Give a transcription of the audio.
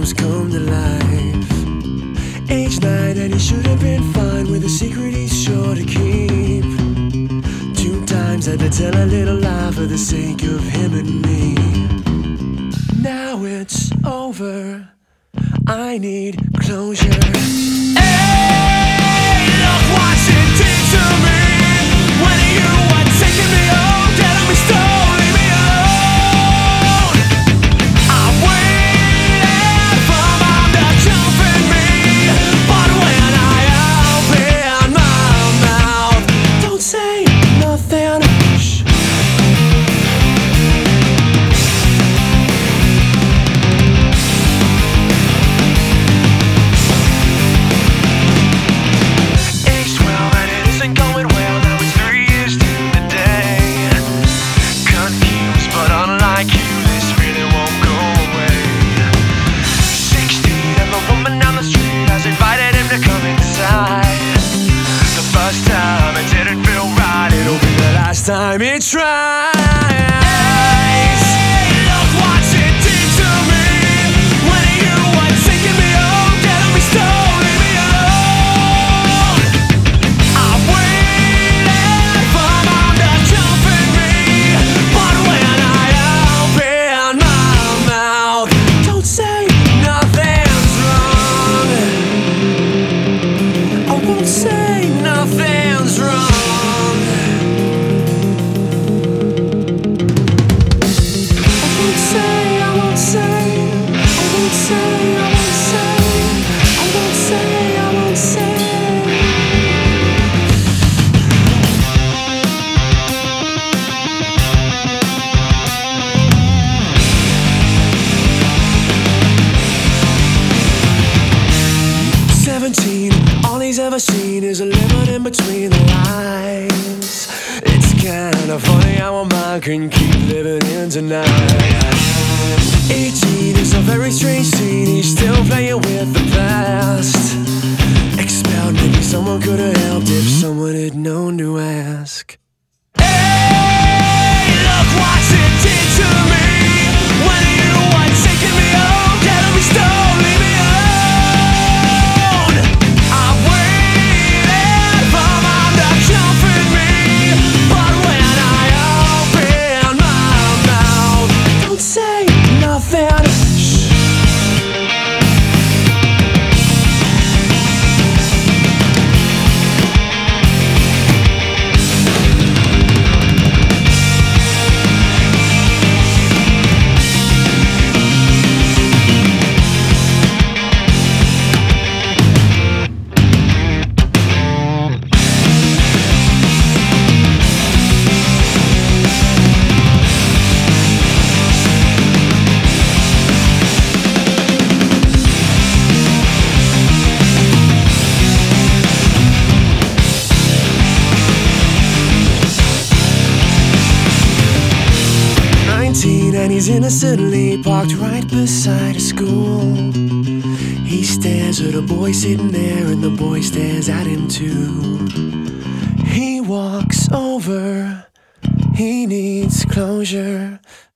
dreams come to life. Age 9 and he should have been fine with a secret he's sure to keep. 2 times had to tell a little lie for the sake of him and me. Now it's over, I need closure. Hey, look what you did to me. When you were taking me home, telling me story me alone. I waited for mom to comfort me, but when I open my mouth, don't say nothing. Shh. Time it tries. Look what you did to me. When you were taking me home, telling me story me alone. I waited for mom to comfort me, but when I open my mouth, don't say nothing's wrong. I won't say nothing's wrong. All he's ever seen is a limit in between the lines. It's kinda funny how a mind can keep living in tonight. 18 is a very strange scene. He's still playing with the past. Expelled, maybe someone could have helped if someone had known to ask. Hey, look what you did to me. When you were taking me home, telling me story me alone. I waited for mom to comfort me, but when I open my mouth, don't say nothing. Shh. And he's innocently parked right beside a school. He stares at a boy sitting there, and the boy stares at him too. He walks over, he needs closure.